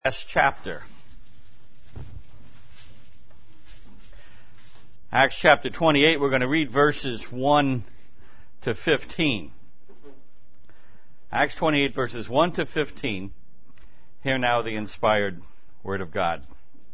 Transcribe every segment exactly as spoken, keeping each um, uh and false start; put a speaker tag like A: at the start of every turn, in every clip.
A: last chapter. Acts chapter twenty-eight, we're going to read verses one to fifteen. Acts twenty-eight, verses one to fifteen. Hear now the inspired word of God.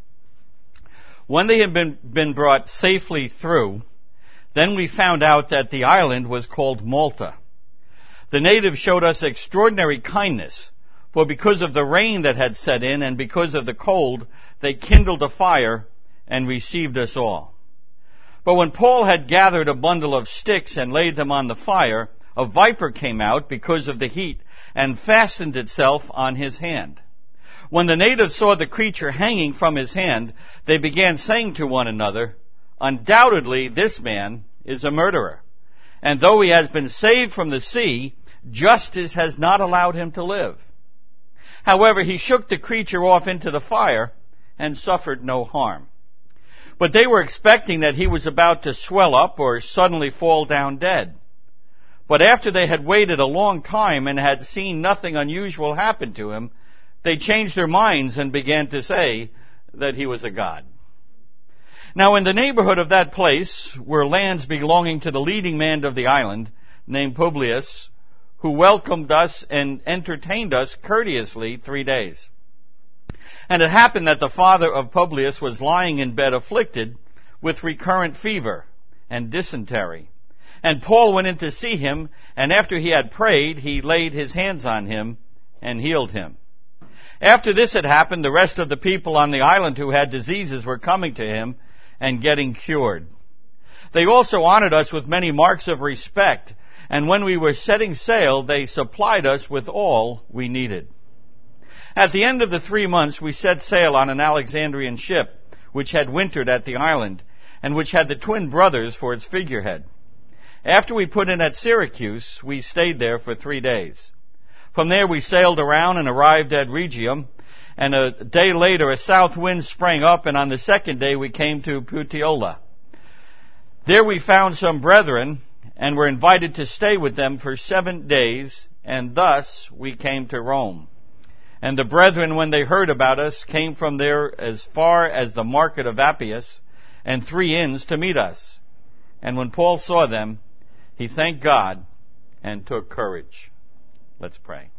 A: When they had been, been brought safely through, then we found out that the island was called Malta. The natives showed us extraordinary kindness, for because of the rain that had set in and because of the cold, they kindled a fire and received us all. But when Paul had gathered a bundle of sticks and laid them on the fire, a viper came out because of the heat and fastened itself on his hand. When the natives saw the creature hanging from his hand, they began saying to one another, "Undoubtedly this man is a murderer. And though he has been saved from the sea, justice has not allowed him to live." However, he shook the creature off into the fire and suffered no harm. But they were expecting that he was about to swell up or suddenly fall down dead. But after they had waited a long time and had seen nothing unusual happen to him, they changed their minds and began to say that he was a god. Now in the neighborhood of that place were lands belonging to the leading man of the island, named Publius, who welcomed us and entertained us courteously three days. And it happened that the father of Publius was lying in bed afflicted with recurrent fever and dysentery. And Paul went in to see him, and after he had prayed, he laid his hands on him and healed him. After this had happened, the rest of the people on the island who had diseases were coming to him and getting cured. They also honored us with many marks of respect, and when we were setting sail, they supplied us with all we needed. At the end of the three months, we set sail on an Alexandrian ship, which had wintered at the island, and which had the twin brothers for its figurehead. After we put in at Syracuse, we stayed there for three days. From there we sailed around and arrived at Rhegium, and a day later a south wind sprang up, and on the second day we came to Puteoli. There we found some brethren, and were invited to stay with them for seven days, and thus we came to Rome. And the brethren, when they heard about us, came from there as far as the market of Appius and three inns to meet us. And when Paul saw them, he thanked God and took courage. Let's pray.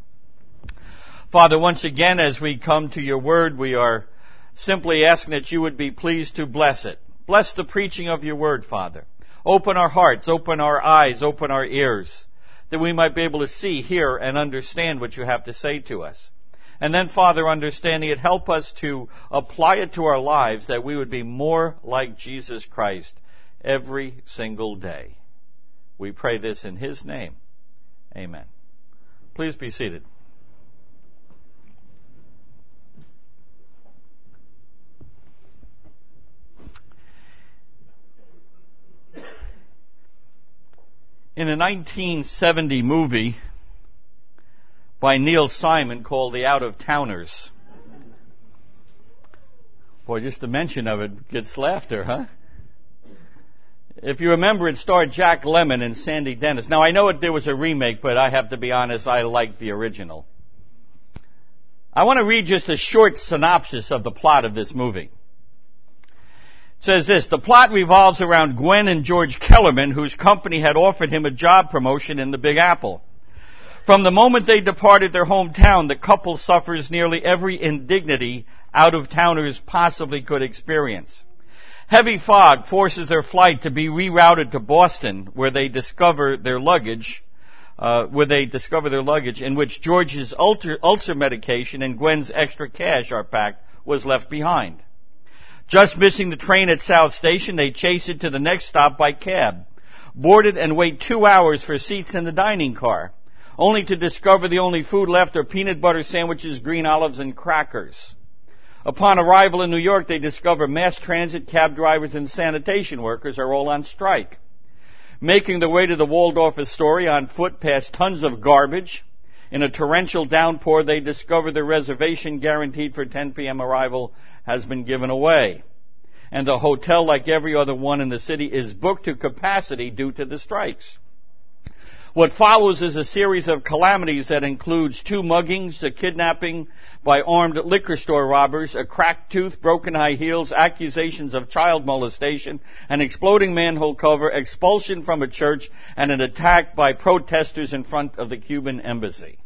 A: Father, once again, as we come to your word, we are simply asking that you would be pleased to bless it. Bless the preaching of your word, Father. Open our hearts, open our eyes, open our ears, that we might be able to see, hear, and understand what you have to say to us. And then, Father, understanding it, help us to apply it to our lives, that we would be more like Jesus Christ every single day. We pray this in his name. Amen. Please be seated. In a nineteen seventy movie by Neil Simon called The Out-of-Towners. Boy, just the mention of it gets laughter, huh? If you remember, it starred Jack Lemmon and Sandy Dennis. Now, I know it, there was a remake, but I have to be honest, I like the original. I want to read just a short synopsis of the plot of this movie. It says this: the plot revolves around Gwen and George Kellerman, whose company had offered him a job promotion in the Big Apple. From the moment they departed their hometown, the couple suffers nearly every indignity out-of-towners possibly could experience. Heavy fog forces their flight to be rerouted to Boston, where they discover their luggage, uh, where they discover their luggage, in which George's ulcer, ulcer medication and Gwen's extra cash are packed, was left behind. Just missing the train at South Station, they chase it to the next stop by cab, board it and wait two hours for seats in the dining car, only to discover the only food left are peanut butter sandwiches, green olives, and crackers. Upon arrival in New York, they discover mass transit, cab drivers, and sanitation workers are all on strike. Making their way to the Waldorf Astoria on foot past tons of garbage, in a torrential downpour, they discover their reservation guaranteed for ten p.m. arrival has been given away. And the hotel, like every other one in the city, is booked to capacity due to the strikes. What follows is a series of calamities that includes two muggings, a kidnapping by armed liquor store robbers, a cracked tooth, broken high heels, accusations of child molestation, an exploding manhole cover, expulsion from a church, and an attack by protesters in front of the Cuban embassy.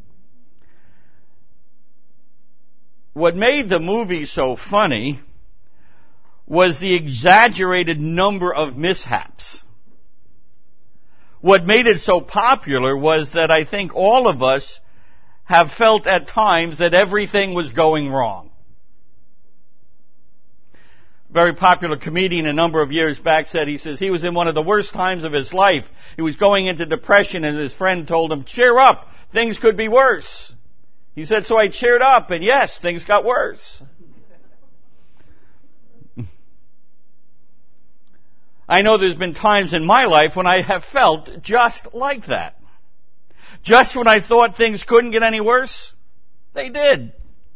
A: What made the movie so funny was the exaggerated number of mishaps. What made it so popular was that I think all of us have felt at times that everything was going wrong. A very popular comedian a number of years back said, he says, he was in one of the worst times of his life. He was going into depression and his friend told him, cheer up, things could be worse. He said, so I cheered up and yes, things got worse. I know there's been times in my life when I have felt just like that. Just when I thought things couldn't get any worse, they did.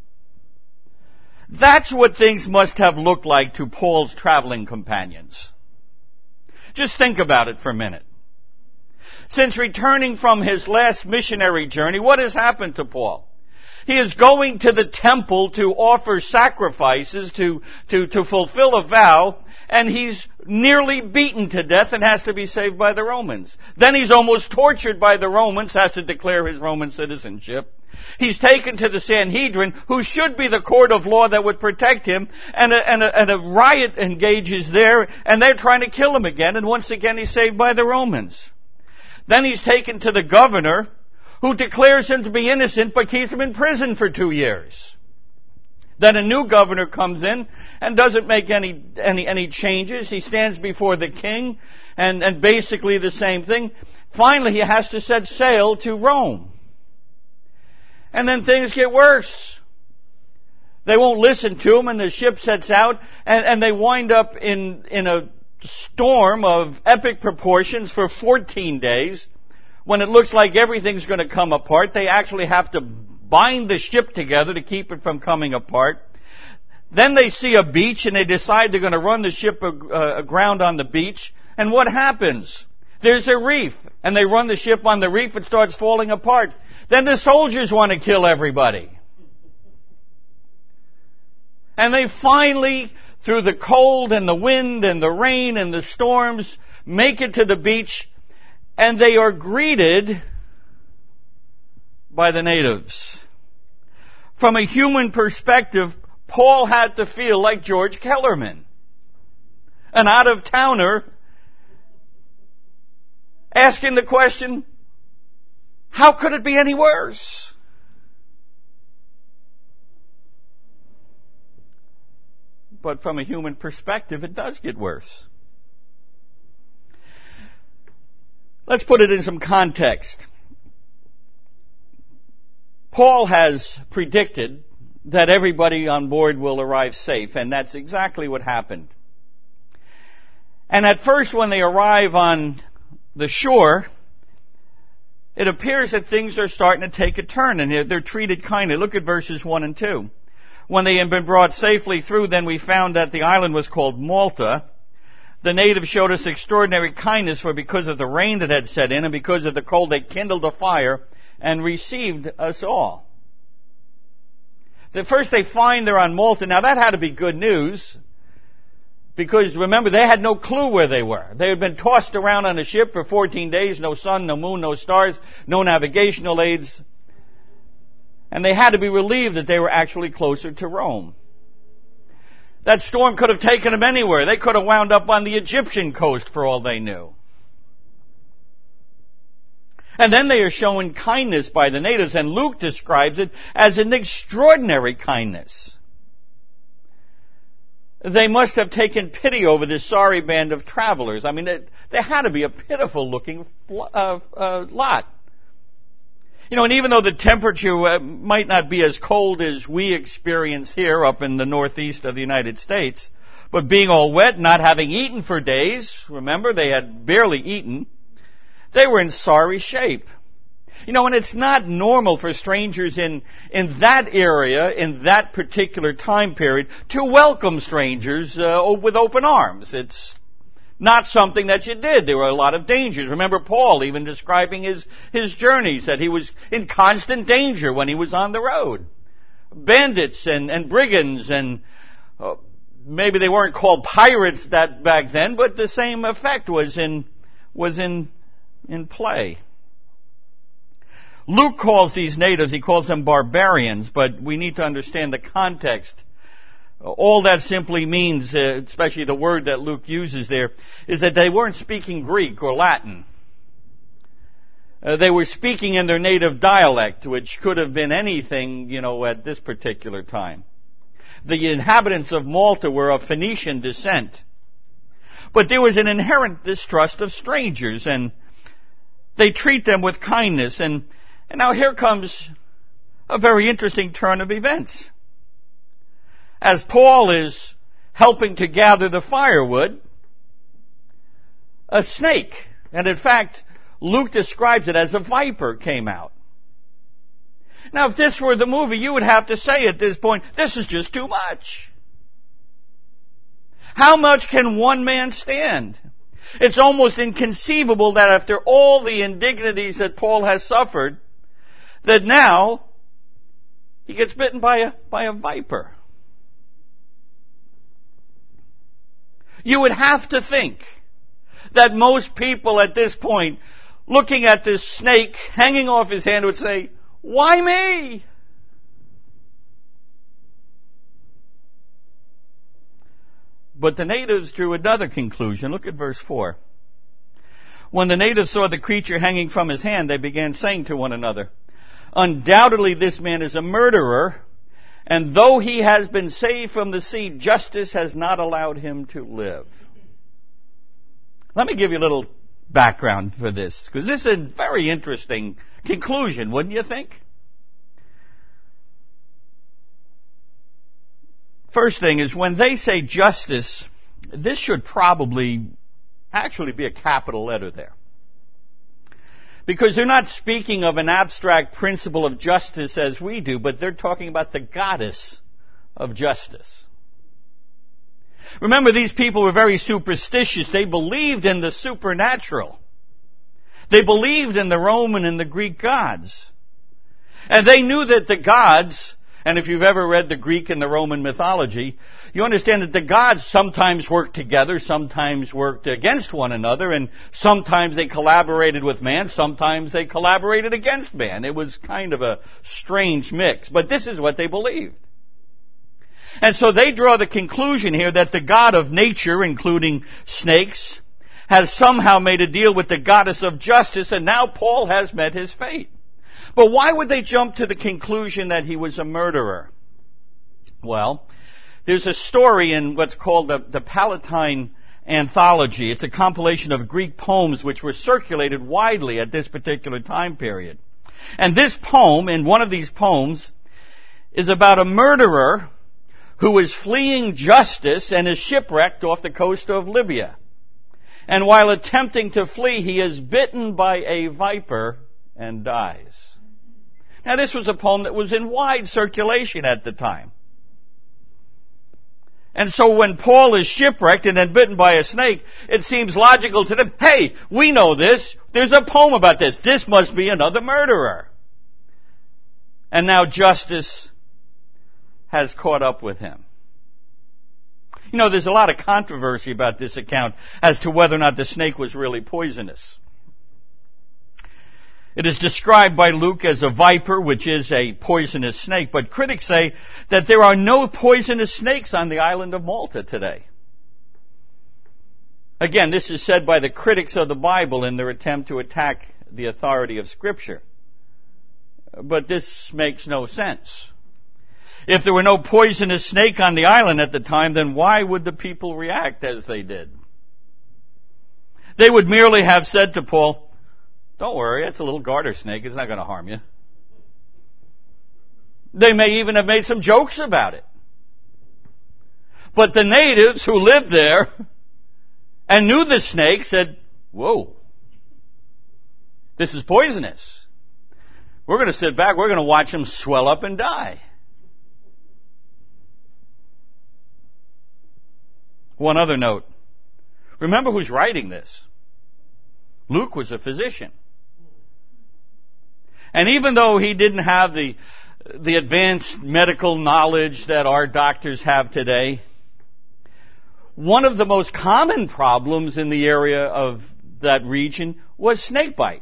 A: That's what things must have looked like to Paul's traveling companions. Just think about it for a minute. Since returning from his last missionary journey, what has happened to Paul? He is going to the temple to offer sacrifices, to, to, to fulfill a vow, and he's nearly beaten to death and has to be saved by the Romans. Then he's almost tortured by the Romans, has to declare his Roman citizenship. He's taken to the Sanhedrin, who should be the court of law that would protect him, and a, and a, and a riot engages there, and they're trying to kill him again, and once again he's saved by the Romans. Then he's taken to the governor, who declares him to be innocent but keeps him in prison for two years. Then a new governor comes in and doesn't make any any any changes. He stands before the king and, and basically the same thing. Finally, he has to set sail to Rome. And then things get worse. They won't listen to him and the ship sets out and, and they wind up in, in a storm of epic proportions for fourteen days. When it looks like everything's going to come apart, they actually have to bind the ship together to keep it from coming apart. Then they see a beach and they decide they're going to run the ship aground on the beach. And what happens? There's a reef. And they run the ship on the reef, it starts falling apart. Then the soldiers want to kill everybody. And they finally, through the cold and the wind and the rain and the storms, make it to the beach. And they are greeted by the natives. From a human perspective, Paul had to feel like George Kellerman, an out-of-towner, asking the question, how could it be any worse? But from a human perspective, it does get worse. Let's put it in some context. Paul has predicted that everybody on board will arrive safe, and that's exactly what happened. And at first, when they arrive on the shore, it appears that things are starting to take a turn, and they're, they're treated kindly. Look at verses one and two. When they had been brought safely through, then we found that the island was called Malta. The natives showed us extraordinary kindness, for because of the rain that had set in and because of the cold, they kindled a fire and received us all. At first they find they're on Malta. Now that had to be good news, because remember, they had no clue where they were. They had been tossed around on a ship for fourteen days, no sun, no moon, no stars, no navigational aids. And they had to be relieved that they were actually closer to Rome. That storm could have taken them anywhere. They could have wound up on the Egyptian coast for all they knew. And then they are shown kindness by the natives, and Luke describes it as an extraordinary kindness. They must have taken pity over this sorry band of travelers. I mean, they, they had to be a pitiful looking uh, uh, lot. You know, and even though the temperature uh, might not be as cold as we experience here up in the northeast of the United States, but being all wet, not having eaten for days, remember, they had barely eaten, they were in sorry shape. You know, and it's not normal for strangers in, in that area, in that particular time period, to welcome strangers uh, with open arms. It's not something that you did. There were a lot of dangers. Remember Paul even describing his, his journeys, that he was in constant danger when he was on the road. Bandits and, and brigands and uh, maybe they weren't called pirates that back then, but the same effect was in was in in play. Luke calls these natives, he calls them barbarians, but we need to understand the context. All that simply means, uh, especially the word that Luke uses there, is that they weren't speaking Greek or Latin. Uh, they were speaking in their native dialect, which could have been anything, you know, at this particular time. The inhabitants of Malta were of Phoenician descent. But there was an inherent distrust of strangers, and they treat them with kindness. And, and now here comes a very interesting turn of events. As Paul is helping to gather the firewood, a snake, and in fact, Luke describes it as a viper, came out. Now, if this were the movie, you would have to say at this point, this is just too much. How much can one man stand? It's almost inconceivable that after all the indignities that Paul has suffered, that now he gets bitten by a, by a viper. You would have to think that most people at this point, looking at this snake hanging off his hand, would say, why me? But the natives drew another conclusion. Look at verse four. When the natives saw the creature hanging from his hand, they began saying to one another, undoubtedly this man is a murderer, and though he has been saved from the sea, justice has not allowed him to live. Let me give you a little background for this, because this is a very interesting conclusion, wouldn't you think? First thing is, when they say justice, this should probably actually be a capital letter there. Because they're not speaking of an abstract principle of justice as we do, but they're talking about the goddess of justice. Remember, these people were very superstitious. They believed in the supernatural. They believed in the Roman and the Greek gods. And they knew that the gods, and if you've ever read the Greek and the Roman mythology, you understand that the gods sometimes worked together, sometimes worked against one another, and sometimes they collaborated with man, sometimes they collaborated against man. It was kind of a strange mix, but this is what they believed. And so they draw the conclusion here that the God of nature, including snakes, has somehow made a deal with the goddess of justice, and now Paul has met his fate. But why would they jump to the conclusion that he was a murderer? Well, there's a story in what's called the, the Palatine Anthology. It's a compilation of Greek poems which were circulated widely at this particular time period. And this poem, in one of these poems, is about a murderer who is fleeing justice and is shipwrecked off the coast of Libya. And while attempting to flee, he is bitten by a viper and dies. Now, this was a poem that was in wide circulation at the time. And so when Paul is shipwrecked and then bitten by a snake, it seems logical to them, hey, we know this. There's a poem about this. This must be another murderer. And now justice has caught up with him. You know, there's a lot of controversy about this account as to whether or not the snake was really poisonous. It is described by Luke as a viper, which is a poisonous snake, but critics say that there are no poisonous snakes on the island of Malta today. Again, this is said by the critics of the Bible in their attempt to attack the authority of Scripture. But this makes no sense. If there were no poisonous snake on the island at the time, then why would the people react as they did? They would merely have said to Paul, don't worry, it's a little garter snake, it's not going to harm you. They may even have made some jokes about it. But the natives who lived there and knew the snake said, whoa, this is poisonous. We're going to sit back, we're going to watch him swell up and die. One other note. Remember who's writing this. Luke was a physician. And even though he didn't have the, the advanced medical knowledge that our doctors have today, one of the most common problems in the area of that region was snakebite.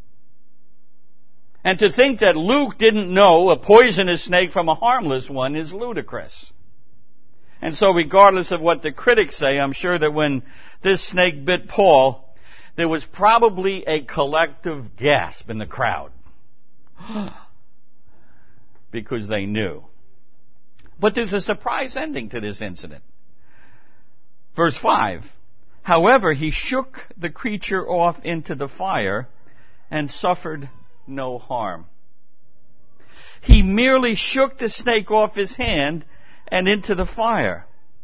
A: And to think that Luke didn't know a poisonous snake from a harmless one is ludicrous. And so regardless of what the critics say, I'm sure that when this snake bit Paul, there was probably a collective gasp in the crowd. Because they knew. But there's a surprise ending to this incident. Verse five. However, he shook the creature off into the fire and suffered no harm. He merely shook the snake off his hand and into the fire.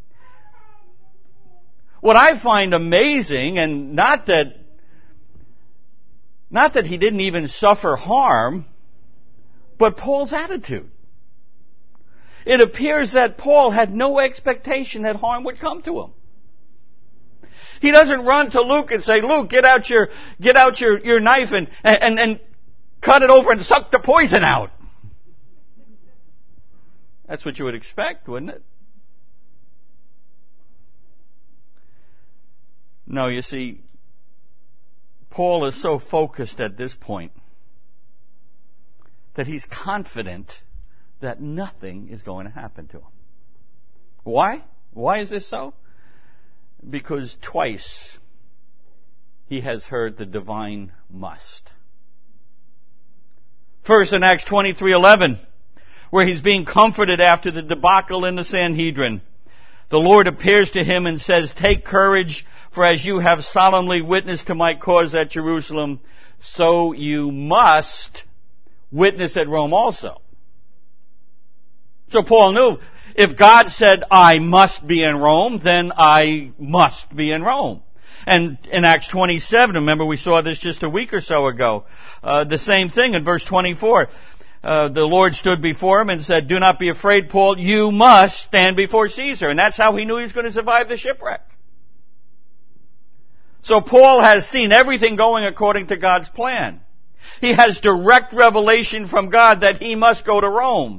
A: What I find amazing, and not that, not that he didn't even suffer harm, but Paul's attitude. It appears that Paul had no expectation that harm would come to him. He doesn't run to Luke and say, Luke, get out your, get out your, your knife and, and, and cut it over and suck the poison out. That's what you would expect, wouldn't it? No, you see, Paul is so focused at this point that he's confident that nothing is going to happen to him. Why? Why is this so? Because twice he has heard the divine must. First in Acts twenty-three eleven, where he's being comforted after the debacle in the Sanhedrin. The Lord appears to him and says, take courage, for as you have solemnly witnessed to my cause at Jerusalem, so you must witness at Rome also. So Paul knew, if God said, I must be in Rome, then I must be in Rome. And in Acts twenty-seven, remember we saw this just a week or so ago, uh, the same thing in verse twenty-four. Uh, the Lord stood before him and said, do not be afraid, Paul, you must stand before Caesar. And that's how he knew he was going to survive the shipwreck. So Paul has seen everything going according to God's plan. He has direct revelation from God that he must go to Rome.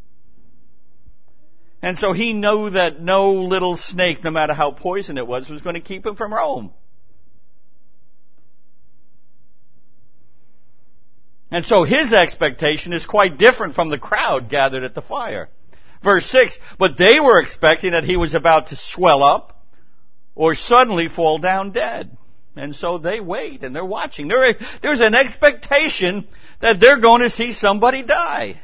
A: And so he knew that no little snake, no matter how poison it was, was going to keep him from Rome. And so his expectation is quite different from the crowd gathered at the fire. Verse six, but they were expecting that he was about to swell up or suddenly fall down dead. And so they wait and they're watching. There, there's an expectation that they're going to see somebody die.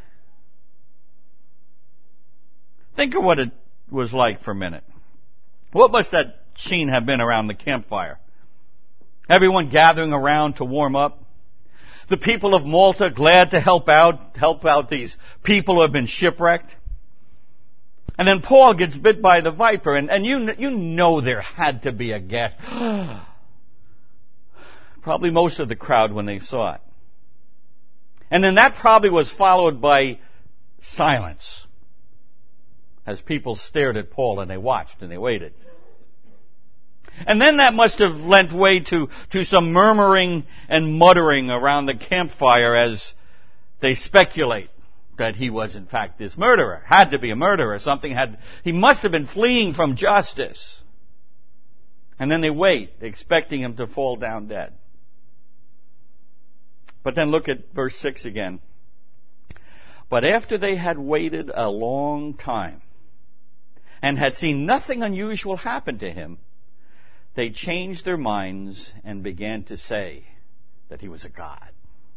A: Think of what it was like for a minute. What must that scene have been around the campfire? Everyone gathering around to warm up. The people of Malta glad to help out, help out these people who have been shipwrecked. And then Paul gets bit by the viper, and, and you, you know there had to be a gasp. Probably most of the crowd when they saw it. And then that probably was followed by silence, as people stared at Paul and they watched and they waited. And then that must have lent way to, to some murmuring and muttering around the campfire as they speculate that he was in fact this murderer. Had to be a murderer. Something had, he must have been fleeing from justice. And then they wait, expecting him to fall down dead. But then look at verse six again. But after they had waited a long time and had seen nothing unusual happen to him, they changed their minds and began to say that he was a god.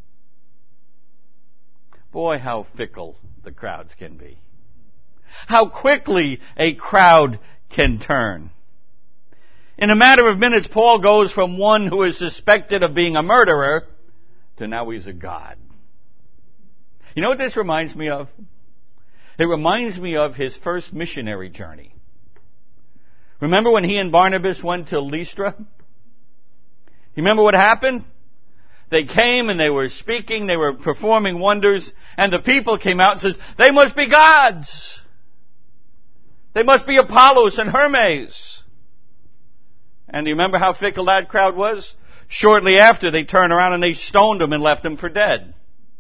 A: Boy, how fickle the crowds can be. How quickly a crowd can turn. In a matter of minutes, Paul goes from one who is suspected of being a murderer to now he's a god. You know what this reminds me of? It reminds me of his first missionary journey. Remember when he and Barnabas went to Lystra? You remember what happened? They came and they were speaking, they were performing wonders, and the people came out and says, they must be gods. They must be Apollos and Hermes. And you remember how fickle that crowd was? Shortly after, they turned around and they stoned him and left him for dead.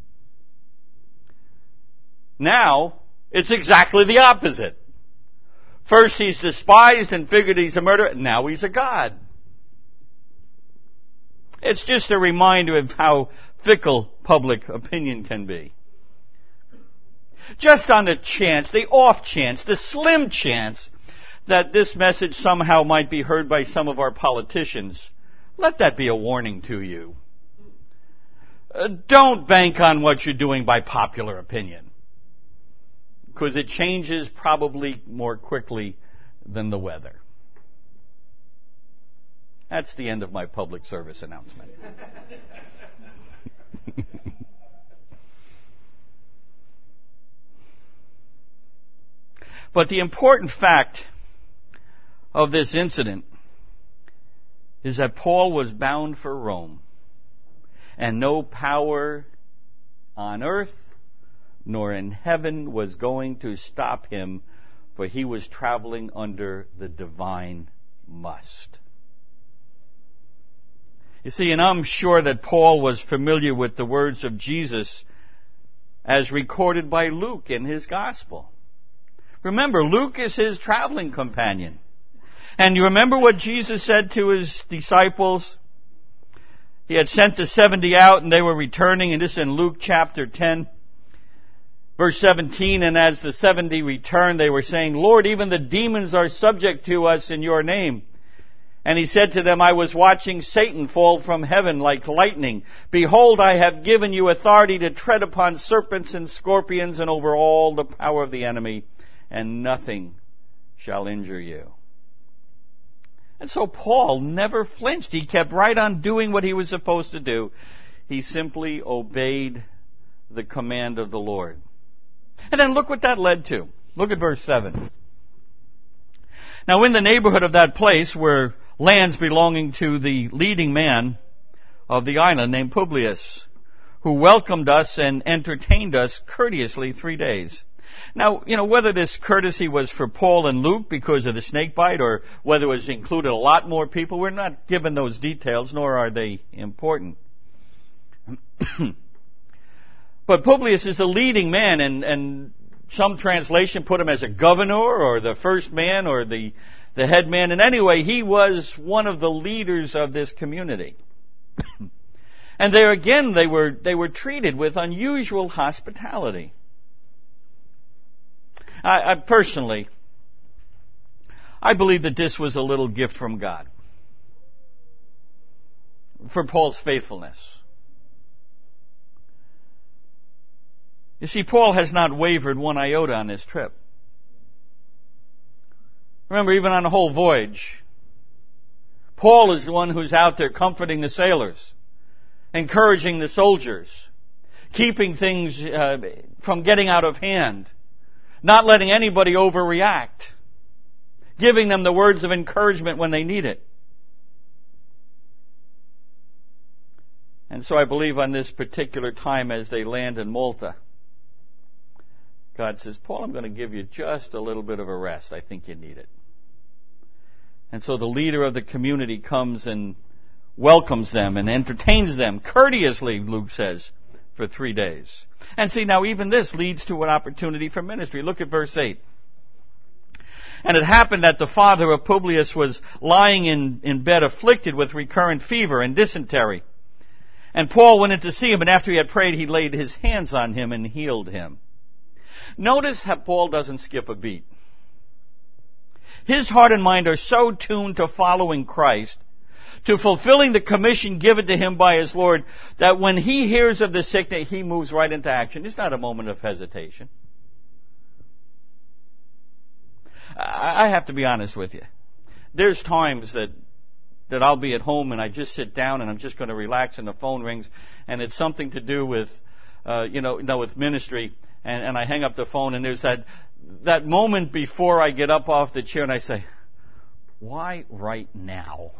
A: Now, it's exactly the opposite. First he's despised and figured he's a murderer. Now he's a god. It's just a reminder of how fickle public opinion can be. Just on the chance, the off chance, the slim chance that this message somehow might be heard by some of our politicians, let that be a warning to you. Uh, don't bank on what you're doing by popular opinion, because it changes probably more quickly than the weather. That's the end of my public service announcement. But the important fact of this incident is that Paul was bound for Rome, and no power on earth nor in heaven was going to stop him, for he was traveling under the divine must. You see, and I'm sure that Paul was familiar with the words of Jesus as recorded by Luke in his gospel. Remember, Luke is his traveling companion. And you remember what Jesus said to his disciples? He had sent the seventy out and they were returning, and this is in Luke chapter ten, verse seventeen, and as the seventy returned, they were saying, Lord, even the demons are subject to us in your name. And he said to them, I was watching Satan fall from heaven like lightning. Behold, I have given you authority to tread upon serpents and scorpions and over all the power of the enemy, and nothing shall injure you. And so Paul never flinched. He kept right on doing what he was supposed to do. He simply obeyed the command of the Lord. And then look what that led to. Look at verse seven. Now in the neighborhood of that place were lands belonging to the leading man of the island named Publius, who welcomed us and entertained us courteously three days. Now, you know, whether this courtesy was for Paul and Luke because of the snake bite, or whether it was included a lot more people, we're not given those details, nor are they important. But Publius is a leading man, and, and some translation put him as a governor, or the first man, or the, the head man. And anyway, he was one of the leaders of this community. And there again, they were, they were treated with unusual hospitality. I, I personally, I believe that this was a little gift from God for Paul's faithfulness. You see, Paul has not wavered one iota on this trip. Remember, even on the whole voyage, Paul is the one who's out there comforting the sailors, encouraging the soldiers, keeping things uh, from getting out of hand, not letting anybody overreact, giving them the words of encouragement when they need it. And so I believe on this particular time as they land in Malta, God says, Paul, I'm going to give you just a little bit of a rest. I think you need it. And so the leader of the community comes and welcomes them and entertains them courteously, Luke says, for three days. And see, now even this leads to an opportunity for ministry. Look at verse eight. And it happened that the father of Publius was lying in, in bed afflicted with recurrent fever and dysentery. And Paul went in to see him, and after he had prayed, he laid his hands on him and healed him. Notice how Paul doesn't skip a beat. His heart and mind are so tuned to following Christ, to fulfilling the commission given to him by his Lord, that when he hears of the sickness, he moves right into action. It's not a moment of hesitation. I have to be honest with you. There's times that that I'll be at home and I just sit down and I'm just going to relax and the phone rings and it's something to do with, uh, you know, no, with ministry, and, and I hang up the phone and there's that that moment before I get up off the chair and I say, why right now?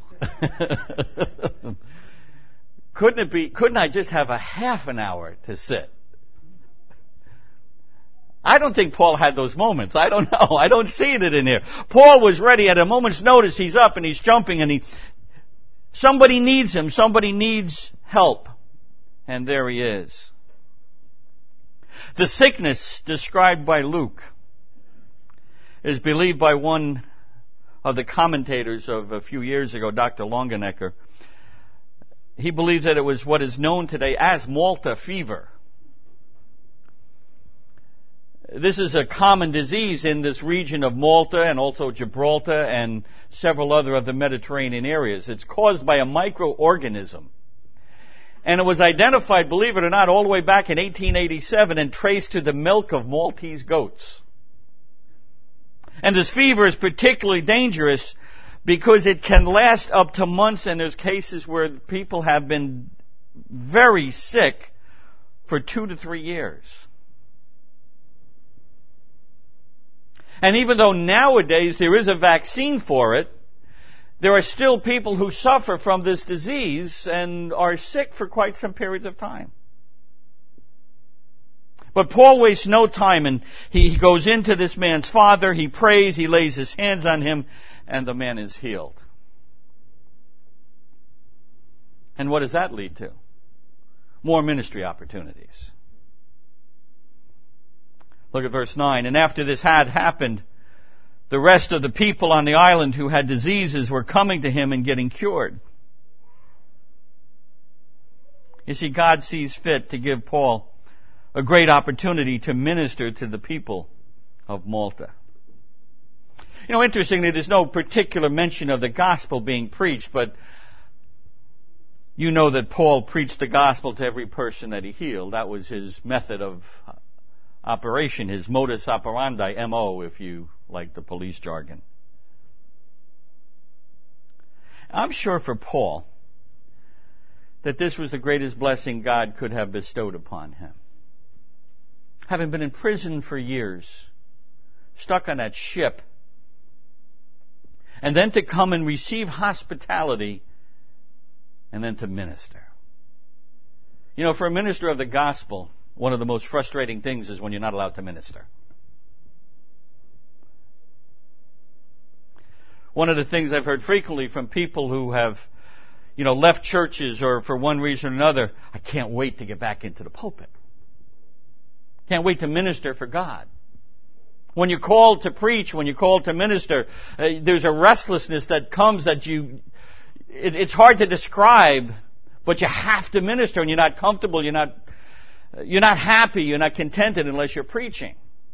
A: Couldn't it be, couldn't I just have a half an hour to sit? I don't think Paul had those moments. I don't know. I don't see it in here. Paul was ready at a moment's notice. He's up and he's jumping and he, somebody needs him. Somebody needs help. And there he is. The sickness described by Luke is believed by one of the commentators of a few years ago, Doctor Longenecker. He believes that it was what is known today as Malta fever. This is a common disease in this region of Malta and also Gibraltar and several other of the Mediterranean areas. It's caused by a microorganism. And it was identified, believe it or not, all the way back in eighteen eighty-seven and traced to the milk of Maltese goats. And this fever is particularly dangerous because it can last up to months, and there's cases where people have been very sick for two to three years. And even though nowadays there is a vaccine for it, there are still people who suffer from this disease and are sick for quite some periods of time. But Paul wastes no time, and he goes into this man's father, he prays, he lays his hands on him, and the man is healed. And what does that lead to? More ministry opportunities. Look at verse nine. And after this had happened, the rest of the people on the island who had diseases were coming to him and getting cured. You see, God sees fit to give Paul a great opportunity to minister to the people of Malta. You know, interestingly, there's no particular mention of the gospel being preached, but you know that Paul preached the gospel to every person that he healed. That was his method of operation, his modus operandi, M O, if you like the police jargon. I'm sure for Paul that this was the greatest blessing God could have bestowed upon him. Having been in prison for years, stuck on that ship, and then to come and receive hospitality, and then to minister. You know, for a minister of the gospel, one of the most frustrating things is when you're not allowed to minister. One of the things I've heard frequently from people who have, you know, left churches or for one reason or another, I can't wait to get back into the pulpit. Can't wait to minister for God. When you're called to preach, when you're called to minister, uh, there's a restlessness that comes that you, it, it's hard to describe, but you have to minister, and you're not comfortable, you're not, you're not happy, you're not contented unless you're preaching.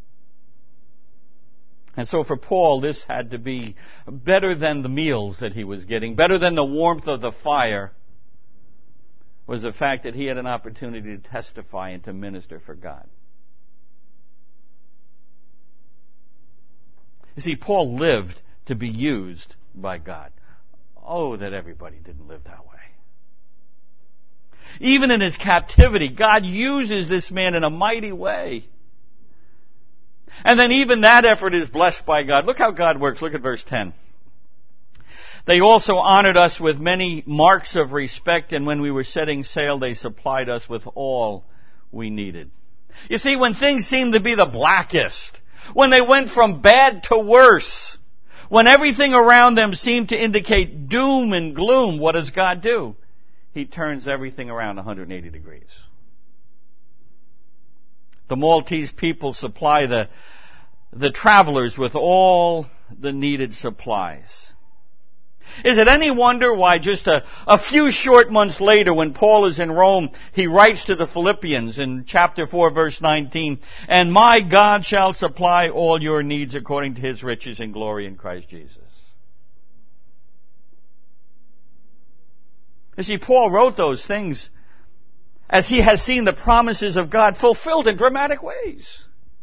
A: And so for Paul, this had to be better than the meals that he was getting, better than the warmth of the fire, was the fact that he had an opportunity to testify and to minister for God. You see, Paul lived to be used by God. Oh, that everybody didn't live that way. Even in his captivity, God uses this man in a mighty way. And then even that effort is blessed by God. Look how God works. Look at verse ten. They also honored us with many marks of respect, and when we were setting sail, they supplied us with all we needed. You see, when things seemed to be the blackest, when they went from bad to worse, when everything around them seemed to indicate doom and gloom, what does God do? He turns everything around one hundred eighty degrees. The Maltese people supply the, the travelers with all the needed supplies. Is it any wonder why just a, a few short months later, when Paul is in Rome, he writes to the Philippians in chapter four, verse nineteen, "And my God shall supply all your needs according to his riches and glory in Christ Jesus." You see, Paul wrote those things as he has seen the promises of God fulfilled in dramatic ways.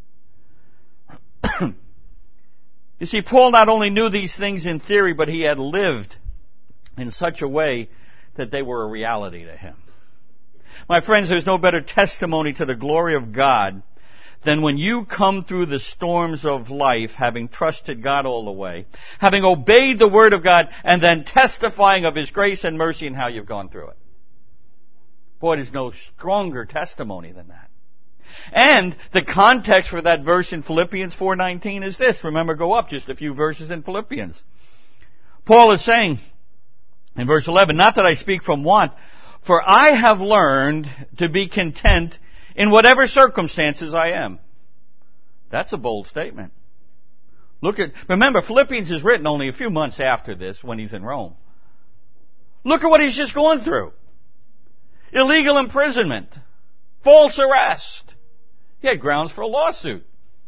A: You see, Paul not only knew these things in theory, but he had lived in such a way that they were a reality to him. My friends, there's no better testimony to the glory of God than when you come through the storms of life, having trusted God all the way, having obeyed the Word of God, and then testifying of His grace and mercy and how you've gone through it. Boy, there's no stronger testimony than that. And the context for that verse in Philippians four nineteen is this. Remember, go up just a few verses in Philippians. Paul is saying in verse eleven, not that I speak from want, for I have learned to be content in whatever circumstances I am. That's a bold statement. Look at, remember, Philippians is written only a few months after this when he's in Rome. Look at what he's just gone through. Illegal imprisonment. False arrest. He had grounds for a lawsuit.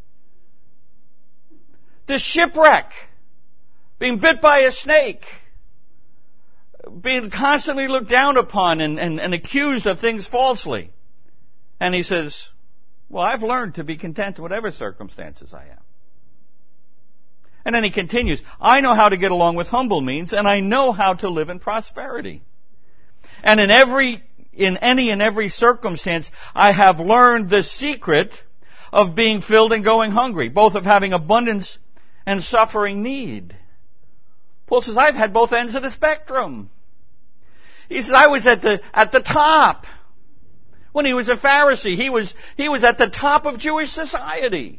A: The shipwreck. Being bit by a snake. Being constantly looked down upon and, and, and accused of things falsely. And he says, well, I've learned to be content in whatever circumstances I am. And then he continues, I know how to get along with humble means, and I know how to live in prosperity. And in every, in any and every circumstance, I have learned the secret of being filled and going hungry, both of having abundance and suffering need. Paul says, I've had both ends of the spectrum. He says, I was at the, at the top. When he was a Pharisee, he was, he was at the top of Jewish society.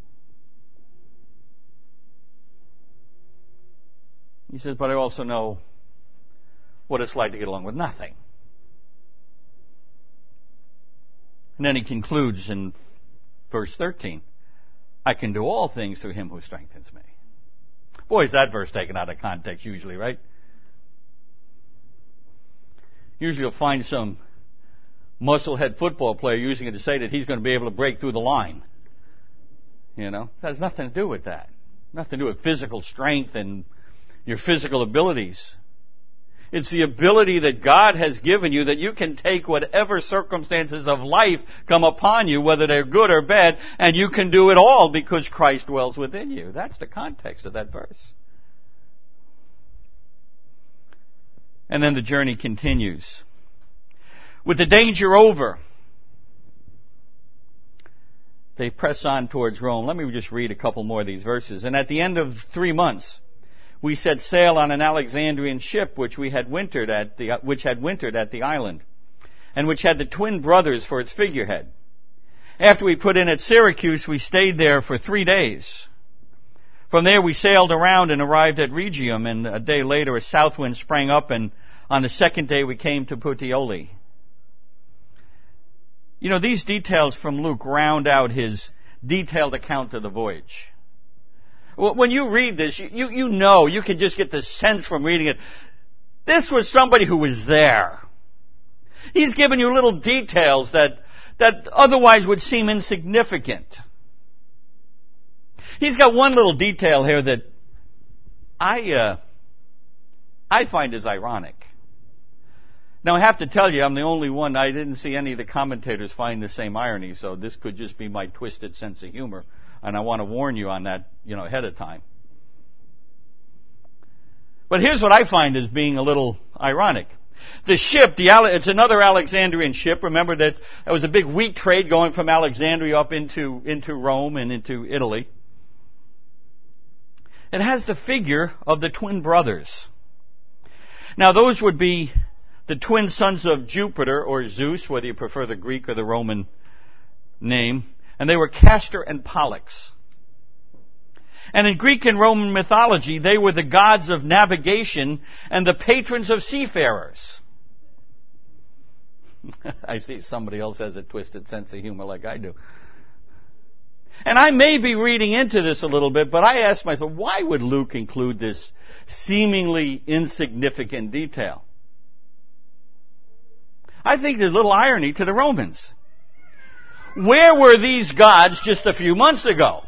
A: He says, but I also know what it's like to get along with nothing. And then he concludes in verse thirteen, I can do all things through him who strengthens me. Boy, is that verse taken out of context usually, right? Usually you'll find some musclehead football player using it to say that he's going to be able to break through the line. You know, it has nothing to do with that. Nothing to do with physical strength and your physical abilities. It's the ability that God has given you that you can take whatever circumstances of life come upon you, whether they're good or bad, and you can do it all because Christ dwells within you. That's the context of that verse. And then the journey continues. With the danger over, they press on towards Rome. Let me just read a couple more of these verses. And at the end of three months, we set sail on an Alexandrian ship which we had wintered at the which had wintered at the island, and which had the twin brothers for its figurehead. After we put in at Syracuse, we stayed there for three days. From there we sailed around and arrived at Rhegium, and a day later a south wind sprang up, and on the second day we came to Puteoli. You know, these details from Luke round out his detailed account of the voyage. When you read this, you, you know, you can just get the sense from reading it. This was somebody who was there. He's given you little details that, that otherwise would seem insignificant. He's got one little detail here that I, uh, I find is ironic. Now I have to tell you, I'm the only one, I didn't see any of the commentators find the same irony, so this could just be my twisted sense of humor. And I want to warn you on that, you know, ahead of time. But here's what I find as being a little ironic. The ship, the it's another Alexandrian ship. Remember that there was a big wheat trade going from Alexandria up into, into Rome and into Italy. It has the figure of the twin brothers. Now those would be the twin sons of Jupiter or Zeus, whether you prefer the Greek or the Roman name. And they were Castor and Pollux. And in Greek and Roman mythology, they were the gods of navigation and the patrons of seafarers. I see somebody else has a twisted sense of humor like I do. And I may be reading into this a little bit, but I ask myself, why would Luke include this seemingly insignificant detail? I think there's a little irony to the Romans. Where were these gods just a few months ago?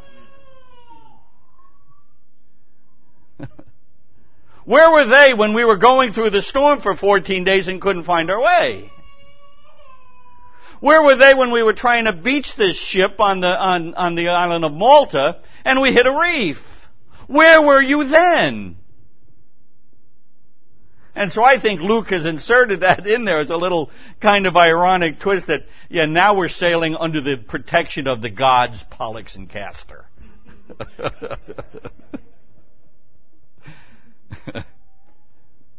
A: Where were they when we were going through the storm for fourteen days and couldn't find our way? Where were they when we were trying to beach this ship on the, on, on the island of Malta and we hit a reef? Where were you then? And so I think Luke has inserted that in there as a little kind of ironic twist that, yeah, now we're sailing under the protection of the gods Pollux and Castor.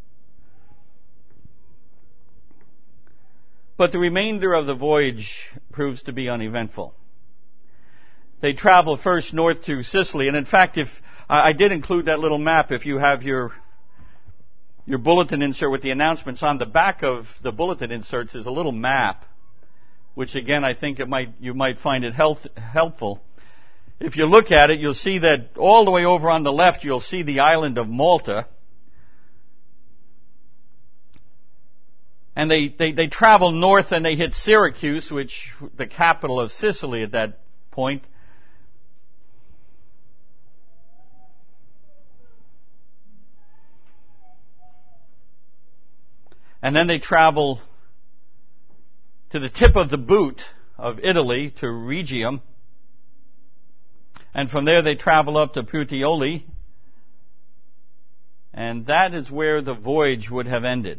A: But the remainder of the voyage proves to be uneventful. They travel first north to Sicily, and in fact, if I did include that little map, if you have your your bulletin insert with the announcements, on the back of the bulletin inserts is a little map, which again I think it might you might find it health, helpful. If you look at it, you'll see that all the way over on the left, you'll see the island of Malta. And they, they, they travel north and they hit Syracuse, which the capital of Sicily at that point. And then they travel to the tip of the boot of Italy, to Rhegium. And from there they travel up to Puteoli. And that is where the voyage would have ended.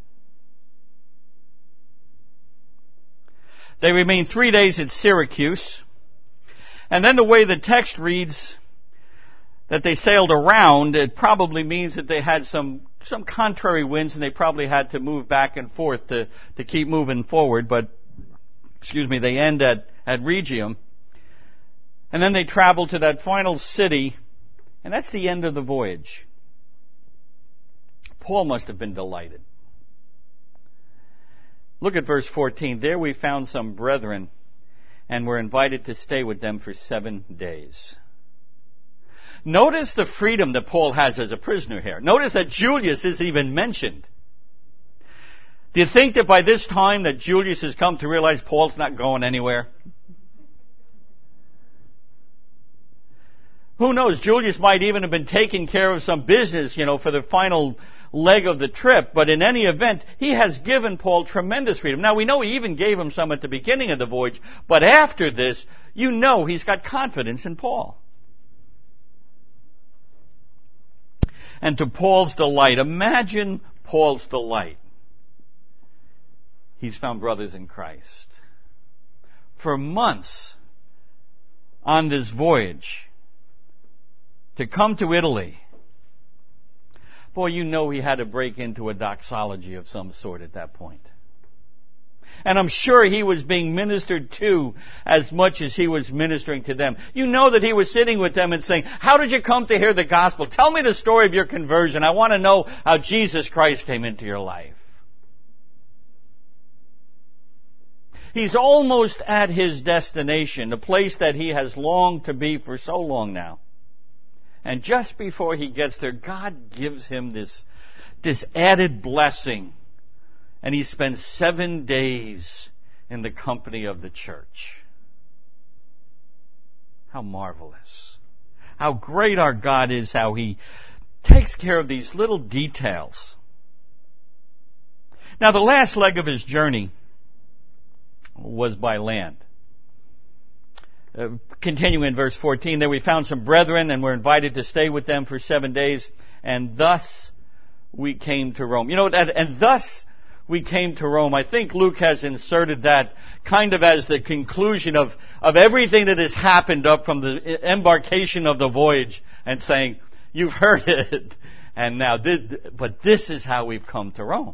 A: They remain three days at Syracuse. And then the way the text reads that they sailed around, it probably means that they had some, some contrary winds and they probably had to move back and forth to, to keep moving forward. But, excuse me, they end at, at Rhegium. And then they travel to that final city, and that's the end of the voyage. Paul must have been delighted. Look at verse fourteen. There we found some brethren and were invited to stay with them for seven days. Notice the freedom that Paul has as a prisoner here. Notice that Julius is even mentioned. Do you think that by this time that Julius has come to realize Paul's not going anywhere? Who knows? Julius might even have been taking care of some business, you know, for the final leg of the trip. But in any event, he has given Paul tremendous freedom. Now, we know he even gave him some at the beginning of the voyage. But after this, you know he's got confidence in Paul. And to Paul's delight, imagine Paul's delight. He's found brothers in Christ. For months on this voyage, to come to Italy, boy, you know he had to break into a doxology of some sort at that point. And I'm sure he was being ministered to as much as he was ministering to them. You know that he was sitting with them and saying, how did you come to hear the gospel? Tell me the story of your conversion. I want to know how Jesus Christ came into your life. He's almost at his destination, the place that he has longed to be for so long now. And just before he gets there, God gives him this, this added blessing. And he spends seven days in the company of the church. How marvelous. How great our God is, how he takes care of these little details. Now, the last leg of his journey was by land. Uh, continuing in verse fourteen, there we found some brethren and were invited to stay with them for seven days, and thus we came to Rome. You know, and, and thus we came to Rome. I think Luke has inserted that kind of as the conclusion of, of everything that has happened up from the embarkation of the voyage, and saying, you've heard it, and now, did, but this is how we've come to Rome.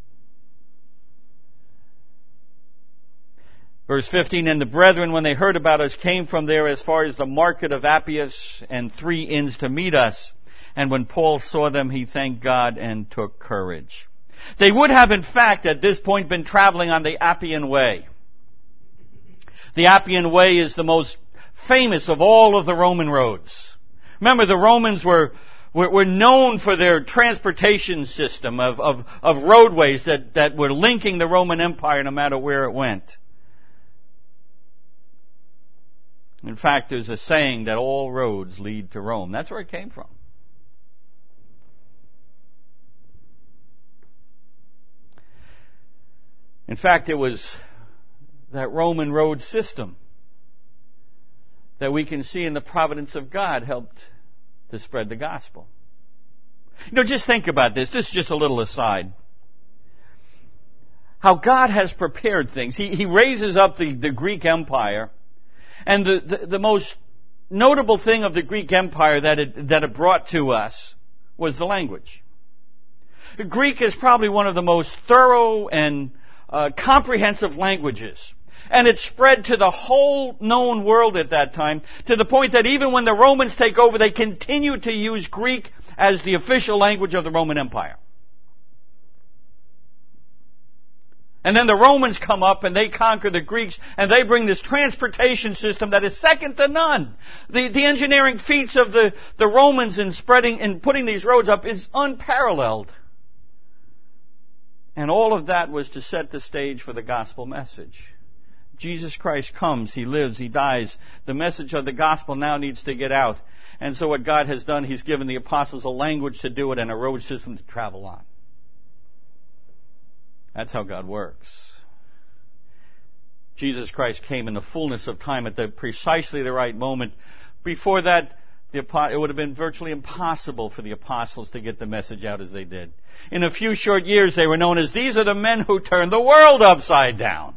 A: Verse fifteen, and the brethren, when they heard about us, came from there as far as the market of Appius and three inns to meet us. And when Paul saw them, he thanked God and took courage. They would have, in fact, at this point been traveling on the Appian Way. The Appian Way is the most famous of all of the Roman roads. Remember, the Romans were were, were known for their transportation system of, of, of roadways that, that were linking the Roman Empire no matter where it went. In fact, there's a saying that all roads lead to Rome. That's where it came from. In fact, it was that Roman road system that we can see in the providence of God helped to spread the gospel. You know, just think about this. This is just a little aside. How God has prepared things. He, he raises up the, the Greek Empire. And the, the, the most notable thing of the Greek Empire that it, that it brought to us was the language. Greek is probably one of the most thorough and uh, comprehensive languages. And it spread to the whole known world at that time, to the point that even when the Romans take over, they continue to use Greek as the official language of the Roman Empire. And then the Romans come up and they conquer the Greeks, and they bring this transportation system that is second to none. The, the engineering feats of the, the Romans in spreading and putting these roads up is unparalleled. And all of that was to set the stage for the gospel message. Jesus Christ comes, He lives, He dies. The message of the gospel now needs to get out. And so what God has done, He's given the apostles a language to do it and a road system to travel on. That's how God works. Jesus Christ came in the fullness of time at the precisely the right moment. Before that, the, it would have been virtually impossible for the apostles to get the message out as they did. In a few short years, they were known as, these are the men who turned the world upside down.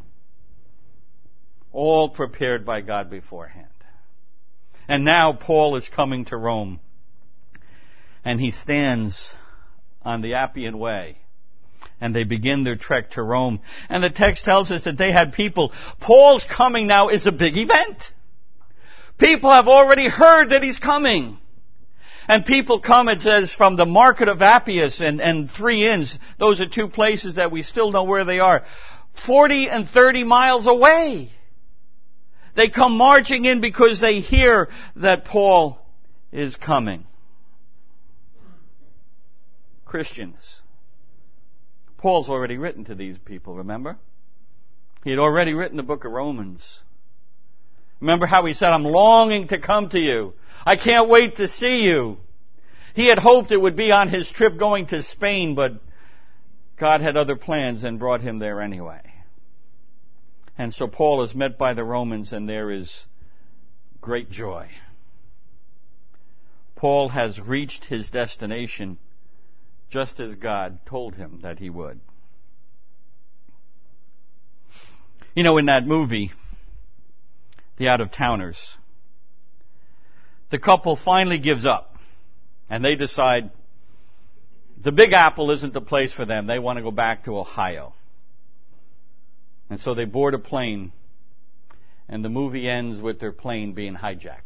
A: All prepared by God beforehand. And now Paul is coming to Rome. And he stands on the Appian Way. And they begin their trek to Rome. And the text tells us that they had people. Paul's coming now is a big event. People have already heard that he's coming. And people come, it says, from the market of Appius and, and Three Inns. Those are two places that we still know where they are. Forty and thirty miles away. They come marching in because they hear that Paul is coming. Christians. Paul's already written to these people, remember? He had already written the book of Romans. Remember how he said, I'm longing to come to you. I can't wait to see you. He had hoped it would be on his trip going to Spain, but God had other plans and brought him there anyway. And so Paul is met by the Romans, and there is great joy. Paul has reached his destination just as God told him that he would. You know, in that movie, The Out-of-Towners, the couple finally gives up, and they decide the Big Apple isn't the place for them. They want to go back to Ohio. And so they board a plane, and the movie ends with their plane being hijacked.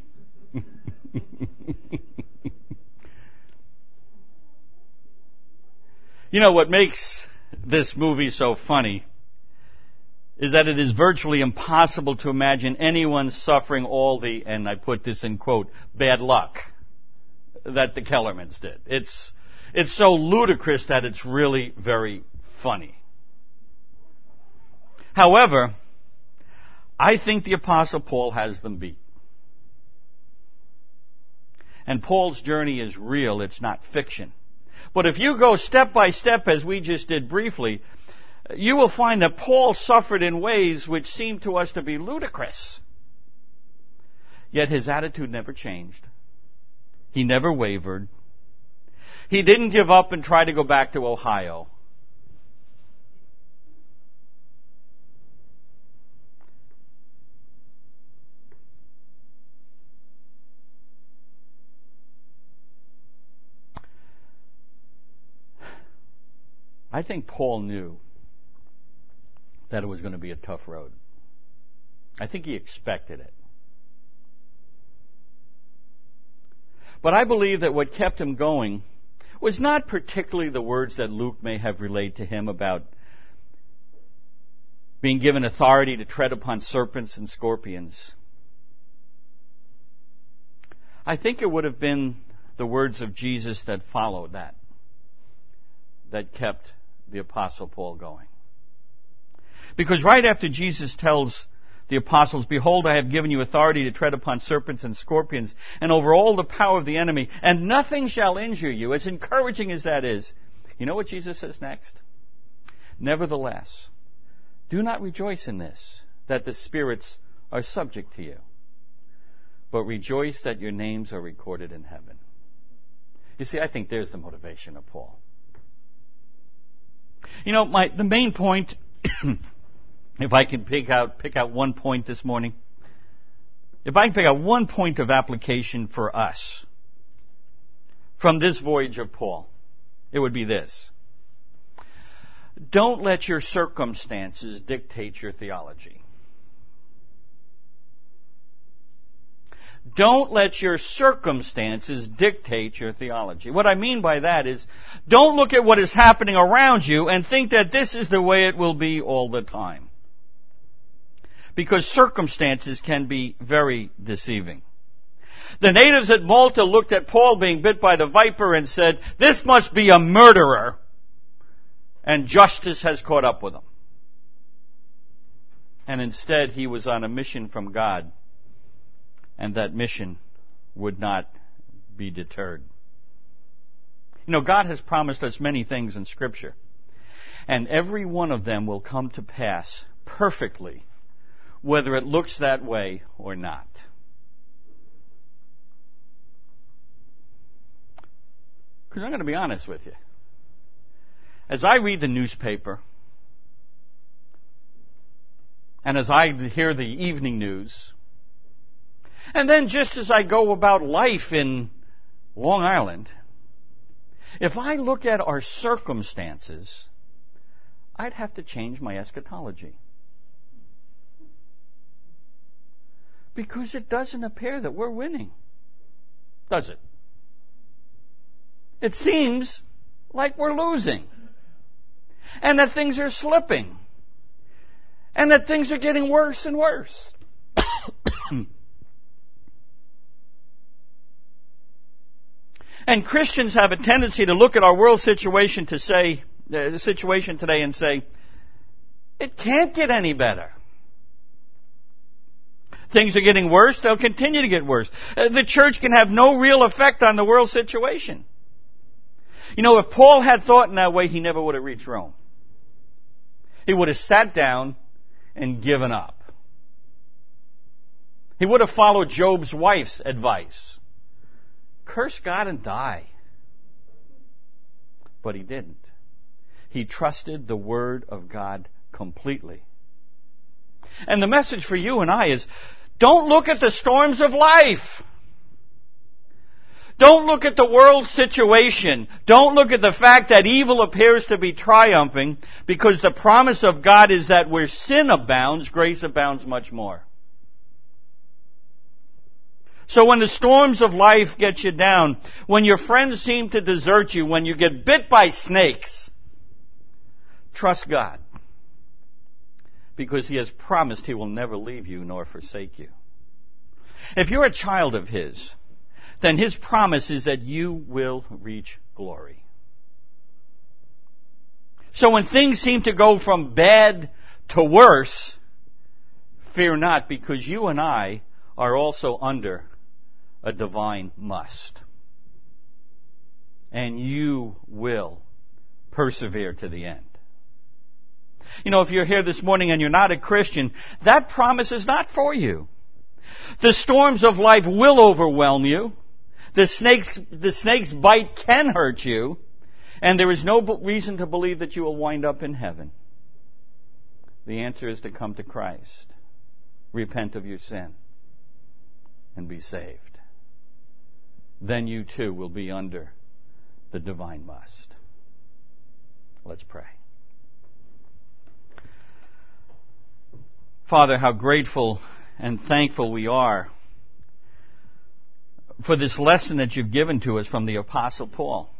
A: You know, what makes this movie so funny is that it is virtually impossible to imagine anyone suffering all the, and I put this in quote, bad luck that the Kellermans did. It's, it's so ludicrous that it's really very funny. However, I think the Apostle Paul has them beat. And Paul's journey is real, it's not fiction. But if you go step by step, as we just did briefly, you will find that Paul suffered in ways which seem to us to be ludicrous. Yet his attitude never changed. He never wavered. He didn't give up and try to go back to Ohio. I think Paul knew that it was going to be a tough road. I think he expected it. But I believe that what kept him going was not particularly the words that Luke may have relayed to him about being given authority to tread upon serpents and scorpions. I think it would have been the words of Jesus that followed that, that kept the Apostle Paul going. Because right after Jesus tells the apostles, behold, I have given you authority to tread upon serpents and scorpions and over all the power of the enemy, and nothing shall injure you, as encouraging as that is, you know what Jesus says next? Nevertheless, do not rejoice in this, that the spirits are subject to you, but rejoice that your names are recorded in heaven. You see, I think there's the motivation of Paul. You know, my the main point, if I can pick out pick out one point this morning, if I can pick out one point of application for us from this voyage of Paul, it would be this. Don't let your circumstances dictate your theology. Don't let your circumstances dictate your theology. What I mean by that is, don't look at what is happening around you and think that this is the way it will be all the time. Because circumstances can be very deceiving. The natives at Malta looked at Paul being bit by the viper and said, "This must be a murderer," and justice has caught up with him. And instead he was on a mission from God, and that mission would not be deterred. You know, God has promised us many things in Scripture, and every one of them will come to pass perfectly, whether it looks that way or not. Because I'm going to be honest with you. As I read the newspaper, and as I hear the evening news, and then just as I go about life in Long Island, if I look at our circumstances, I'd have to change my eschatology. Because it doesn't appear that we're winning, does it? It seems like we're losing, and that things are slipping, and that things are getting worse and worse. And Christians have a tendency to look at our world situation to say, the situation today and say, it can't get any better. Things are getting worse, they'll continue to get worse. The church can have no real effect on the world situation. You know, if Paul had thought in that way, he never would have reached Rome. He would have sat down and given up. He would have followed Job's wife's advice. Curse God and die. But he didn't. He trusted the Word of God completely. And the message for you and I is, don't look at the storms of life. Don't look at the world situation. Don't look at the fact that evil appears to be triumphing, because the promise of God is that where sin abounds, grace abounds much more. So when the storms of life get you down, when your friends seem to desert you, when you get bit by snakes, trust God. Because He has promised He will never leave you nor forsake you. If you're a child of His, then His promise is that you will reach glory. So when things seem to go from bad to worse, fear not, because you and I are also under a divine must. And you will persevere to the end. You know, if you're here this morning and you're not a Christian, that promise is not for you. The storms of life will overwhelm you. The snake's, the snake's bite can hurt you. And there is no reason to believe that you will wind up in heaven. The answer is to come to Christ. Repent of your sin. And be saved. Then you too will be under the divine must. Let's pray. Father, how grateful and thankful we are for this lesson that you've given to us from the Apostle Paul.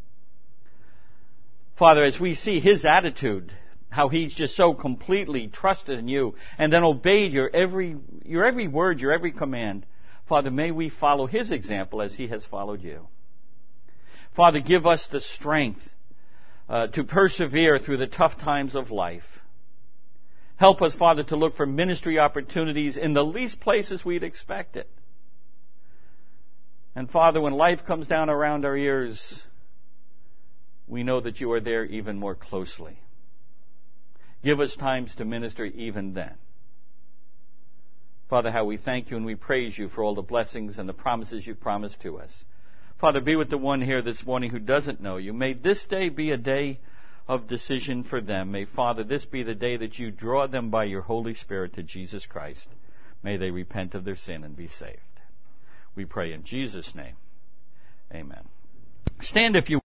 A: Father, as we see his attitude, how he's just so completely trusted in you and then obeyed your every, your every word, your every command, Father, may we follow his example as he has followed you. Father, give us the strength uh, to persevere through the tough times of life. Help us, Father, to look for ministry opportunities in the least places we'd expect it. And Father, when life comes down around our ears, we know that you are there even more closely. Give us times to minister even then. Father, how we thank you and we praise you for all the blessings and the promises you've promised to us. Father, be with the one here this morning who doesn't know you. May this day be a day of decision for them. May, Father, this be the day that you draw them by your Holy Spirit to Jesus Christ. May they repent of their sin and be saved. We pray in Jesus' name. Amen. Stand if you